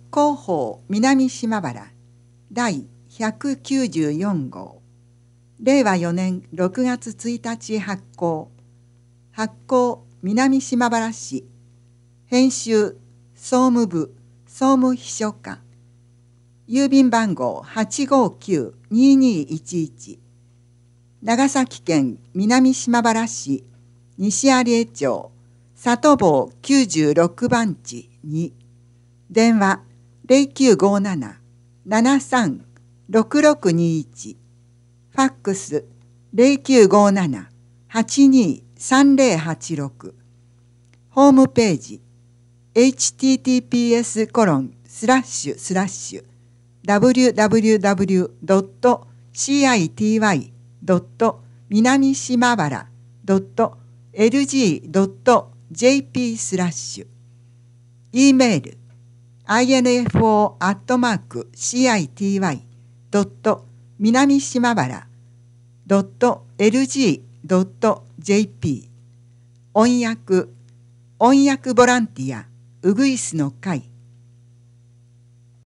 広報南島原第194号令和4年6月1日発行南島原市編集総務部総務秘書官郵便番号 859-2211 長崎県南島原市西有江町里坊96番地2電話 0957-736621 ファックス 0957-823086 ホームページ https://www.city.minamishimabara.lg.jp/ E メール info@minamishimabara.lg.jp 翻訳ボランティアウグイスの会